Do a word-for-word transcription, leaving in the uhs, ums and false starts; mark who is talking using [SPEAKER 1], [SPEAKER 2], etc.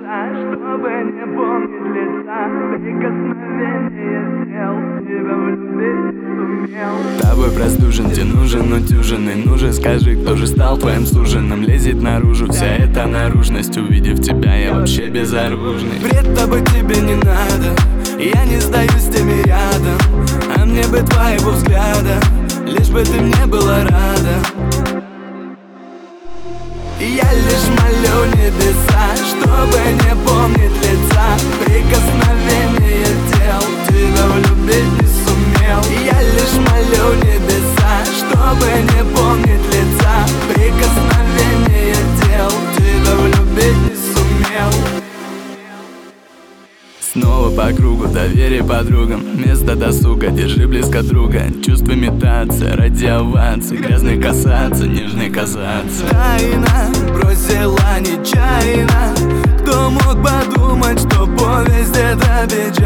[SPEAKER 1] чтобы не помнить лица. Прикосновение тел, тебя влюбить сумел.
[SPEAKER 2] Тобой простужен, тебе нужен утюженный. Ну же скажи, кто же стал твоим суженым? Лезет наружу вся эта наружность. Увидев тебя, я вообще безоружный.
[SPEAKER 3] Вред тобой тебе не надо, я не сдаюсь с теми рядом. А мне бы твоего взгляда, лишь бы ты мне была рада. Я лишь молю небеса, чтобы не помнить лица. Прикосновение тел, тебя влюбить не сумел. Я лишь молю небеса, чтобы не помнить лица. Прикосновение тел, тебя влюбить не сумел.
[SPEAKER 2] Снова по кругу, доверие подругам. Место досуга, держи близко друга. Чувства метаться, ради овации. Грязный касаться, нежный казаться.
[SPEAKER 3] Тайна бросила нечаянно. Кто мог подумать, что повесть это печаль?